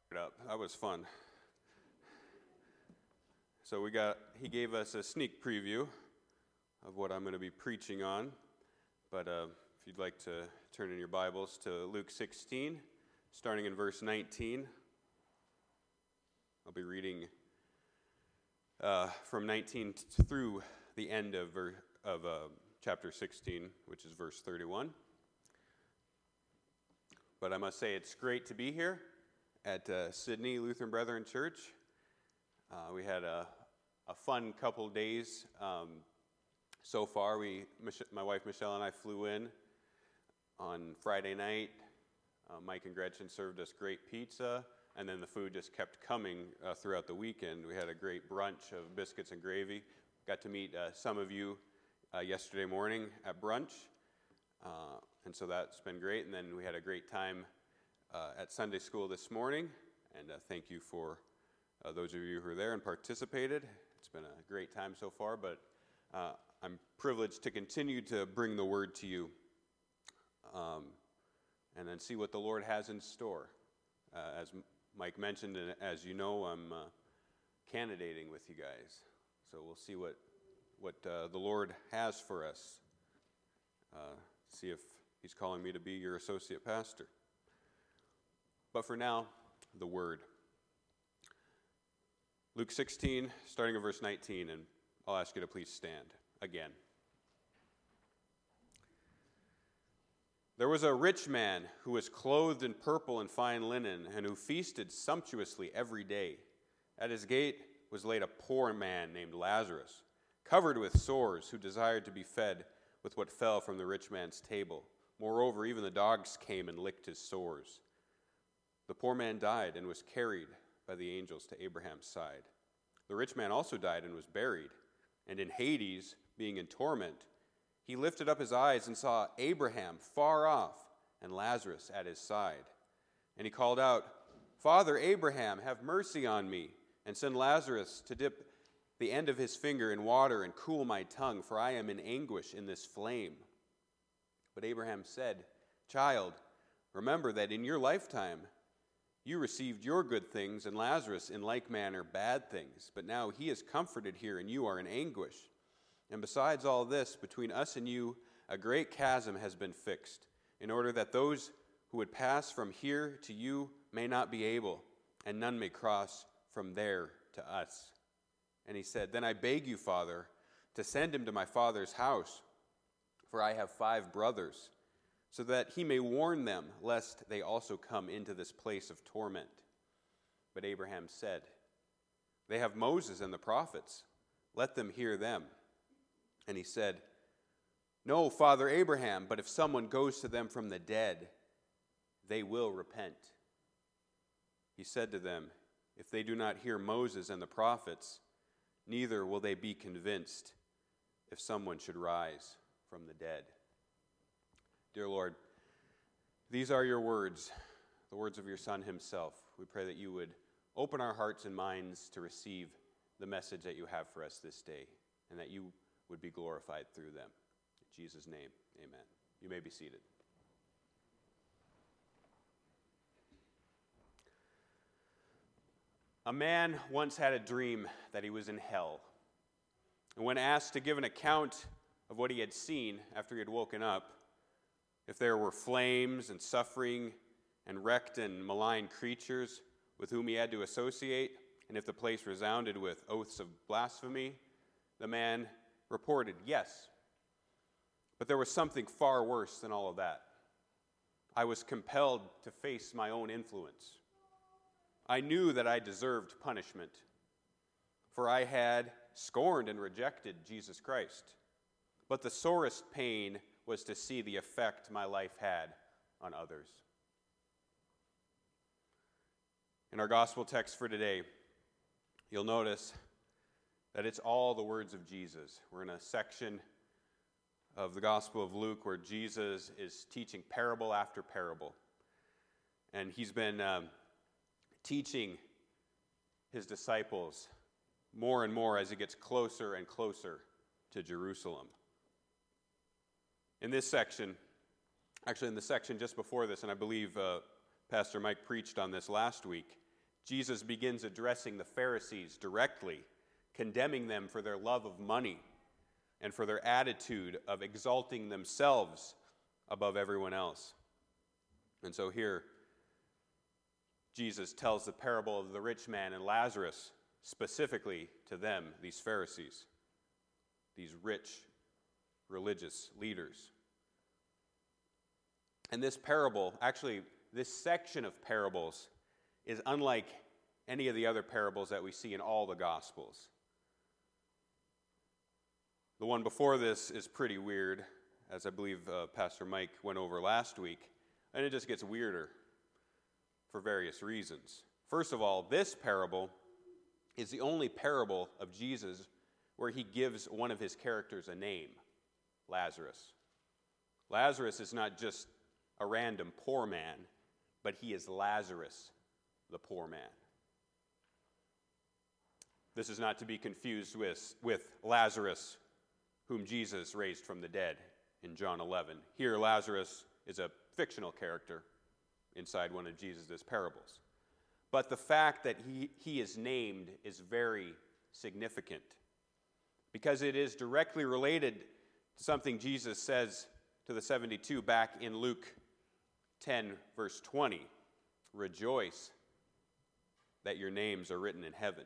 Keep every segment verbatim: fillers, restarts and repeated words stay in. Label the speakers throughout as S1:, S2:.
S1: Up. That was fun. So we got, he gave us a sneak preview of what I'm going to be preaching on. But uh, if you'd like to turn in your Bibles to Luke sixteen, starting in verse nineteen, I'll be reading uh, from nineteen t- through the end of, ver- of uh, chapter sixteen, which is verse thirty-one. But I must say it's great to be here at uh, Sydney Lutheran Brethren Church. Uh, we had a, a fun couple days um, so far. We, Mich- my wife Michelle and I flew in on Friday night. Uh, Mike and Gretchen served us great pizza, and then the food just kept coming uh, throughout the weekend. We had a great brunch of biscuits and gravy. Got to meet uh, some of you uh, yesterday morning at brunch, uh, and so that's been great. And then we had a great time Uh, at Sunday school this morning, and uh, thank you for uh, those of you who are there and participated. It's been a great time so far, but uh, I'm privileged to continue to bring the word to you um, and then see what the Lord has in store. Uh, as Mike mentioned, and as you know, I'm uh, candidating with you guys, so we'll see what, what uh, the Lord has for us. Uh, see if he's calling me to be your associate pastor. But for now, the word. Luke sixteen, starting at verse nineteen, and I'll ask you to please stand again. There was a rich man who was clothed in purple and fine linen, and who feasted sumptuously every day. At his gate was laid a poor man named Lazarus, covered with sores, who desired to be fed with what fell from the rich man's table. Moreover, even the dogs came and licked his sores. The poor man died and was carried by the angels to Abraham's side. The rich man also died and was buried. And in Hades, being in torment, he lifted up his eyes and saw Abraham far off and Lazarus at his side. And he called out, "Father Abraham, have mercy on me, and send Lazarus to dip the end of his finger in water and cool my tongue, for I am in anguish in this flame." But Abraham said, "Child, remember that in your lifetime you received your good things, and Lazarus in like manner bad things. But now he is comforted here, and you are in anguish. And besides all this, between us and you a great chasm has been fixed, in order that those who would pass from here to you may not be able, and none may cross from there to us." And he said, "Then I beg you, Father, to send him to my father's house, for I have five brothers, so that he may warn them, lest they also come into this place of torment." But Abraham said, "They have Moses and the prophets. Let them hear them." And he said, "No, Father Abraham, but if someone goes to them from the dead, they will repent." He said to them, "If they do not hear Moses and the prophets, neither will they be convinced if someone should rise from the dead." Dear Lord, these are your words, the words of your Son himself. We pray that you would open our hearts and minds to receive the message that you have for us this day, and that you would be glorified through them. In Jesus' name, amen. You may be seated. A man once had a dream that he was in hell. And when asked to give an account of what he had seen after he had woken up, if there were flames and suffering and wrecked and malign creatures with whom he had to associate, and if the place resounded with oaths of blasphemy, the man reported, "Yes, but there was something far worse than all of that. I was compelled to face my own influence. I knew that I deserved punishment, for I had scorned and rejected Jesus Christ. But the sorest pain was to see the effect my life had on others." In our gospel text for today, you'll notice that it's all the words of Jesus. We're in a section of the Gospel of Luke where Jesus is teaching parable after parable. And he's been um, teaching his disciples more and more as he gets closer and closer to Jerusalem. In this section, actually in the section just before this, and I believe uh, Pastor Mike preached on this last week, Jesus begins addressing the Pharisees directly, condemning them for their love of money and for their attitude of exalting themselves above everyone else. And so here, Jesus tells the parable of the rich man and Lazarus specifically to them, these Pharisees, these rich religious leaders. And this parable, actually, this section of parables is unlike any of the other parables that we see in all the Gospels. The one before this is pretty weird, as I believe uh, Pastor Mike went over last week, and it just gets weirder for various reasons. First of all, this parable is the only parable of Jesus where he gives one of his characters a name, Lazarus. Lazarus is not just a random poor man, but he is Lazarus, the poor man. This is not to be confused with, with Lazarus, whom Jesus raised from the dead in John eleven. Here, Lazarus is a fictional character inside one of Jesus' parables. But the fact that he, he is named is very significant because it is directly related to something Jesus says to the seventy-two back in Luke ten, verse twenty. Rejoice that your names are written in heaven.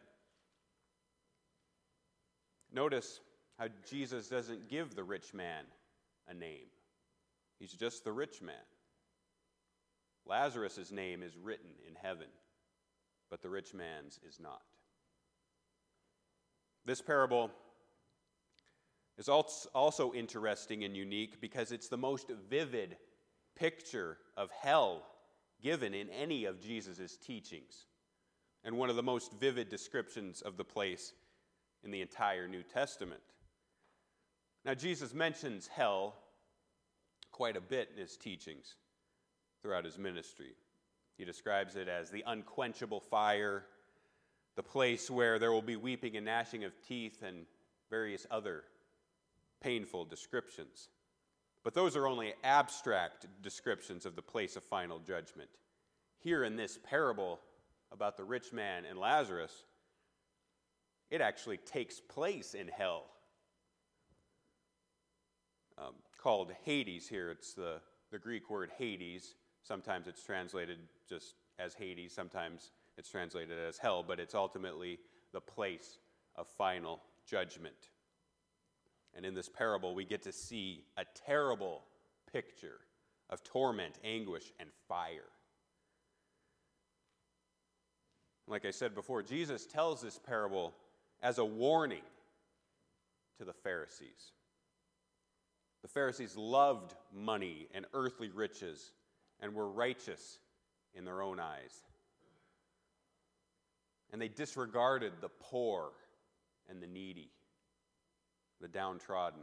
S1: Notice how Jesus doesn't give the rich man a name. He's just the rich man. Lazarus' name is written in heaven, but the rich man's is not. This parable is also interesting and unique because it's the most vivid picture of hell given in any of Jesus' teachings, and one of the most vivid descriptions of the place in the entire New Testament. Now, Jesus mentions hell quite a bit in his teachings throughout his ministry. He describes it as the unquenchable fire, the place where there will be weeping and gnashing of teeth, and various other painful descriptions. But those are only abstract descriptions of the place of final judgment. Here in this parable about the rich man and Lazarus, it actually takes place in hell. Um, called Hades here. It's the, the Greek word Hades. Sometimes it's translated just as Hades. Sometimes it's translated as hell, but it's ultimately the place of final judgment. And in this parable, we get to see a terrible picture of torment, anguish, and fire. Like I said before, Jesus tells this parable as a warning to the Pharisees. The Pharisees loved money and earthly riches and were righteous in their own eyes. And they disregarded the poor and the needy, the downtrodden.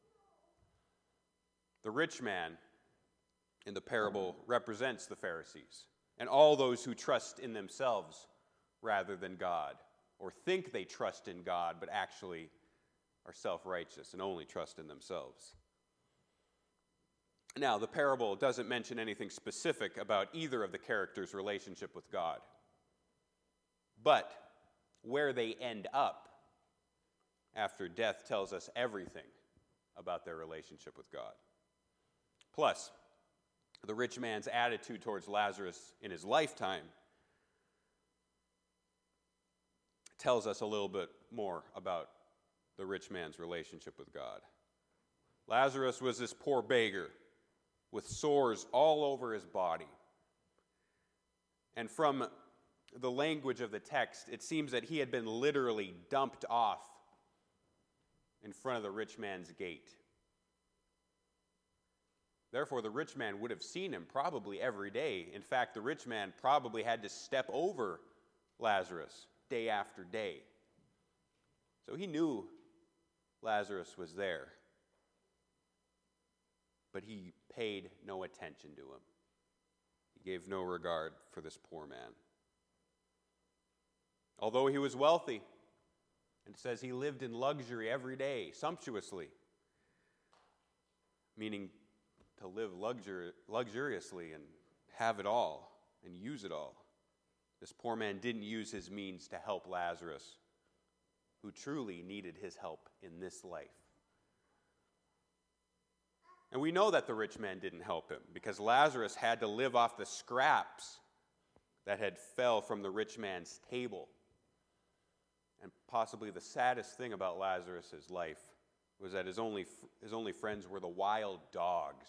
S1: The rich man in the parable represents the Pharisees and all those who trust in themselves rather than God, or think they trust in God but actually are self-righteous and only trust in themselves. Now, the parable doesn't mention anything specific about either of the characters' relationship with God, but where they end up after death tells us everything about their relationship with God. Plus, the rich man's attitude towards Lazarus in his lifetime tells us a little bit more about the rich man's relationship with God. Lazarus was this poor beggar with sores all over his body. And from the language of the text, it seems that he had been literally dumped off in front of the rich man's gate. Therefore, the rich man would have seen him probably every day. In fact, the rich man probably had to step over Lazarus day after day. So he knew Lazarus was there, but he paid no attention to him. He gave no regard for this poor man. Although he was wealthy, and it says he lived in luxury every day, sumptuously, meaning to live luxur- luxuriously and have it all and use it all. This poor man didn't use his means to help Lazarus, who truly needed his help in this life. And we know that the rich man didn't help him because Lazarus had to live off the scraps that had fell from the rich man's table. And possibly the saddest thing about Lazarus' life was that his only, his only friends were the wild dogs